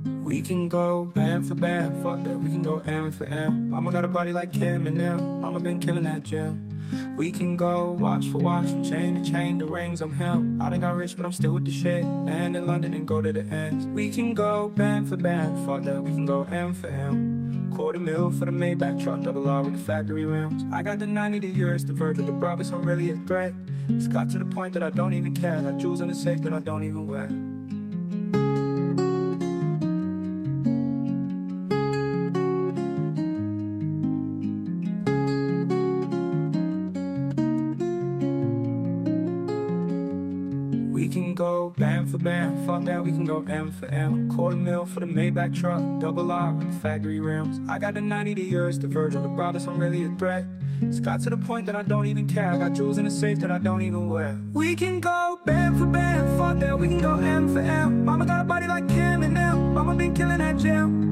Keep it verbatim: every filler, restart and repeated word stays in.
We can go band for band, fuck that, we can go M for M. Mama got a body like Kim and them, mama been killing that gym. We can go watch for watch, chain to chain, the rings, I'm him. I done got rich, but I'm still with the shit. Land in London and go to the ends. We can go band for band, fuck that, we can go M for M. Quarter mil for the Maybach truck, double R with the factory rims. I got the ninety, the Urus, the Virgil, the Brabus, I'm really a threat. It's got to the point that I don't even care. Got jewels in the safe that I don't even wear. We can go band for band, fuck that, we can go M for M. Quarter mil for the Maybach truck, double R with the factory rims. I got the ninety, the Urus, the Virgil, the Brabus, I'm really a threat. It's got to the point that I don't even care. I got jewels in the safe that I don't even wear. We can go band for band, fuck that, we can go M for M. Mama got a body like Kim and them, mama been killing that gym.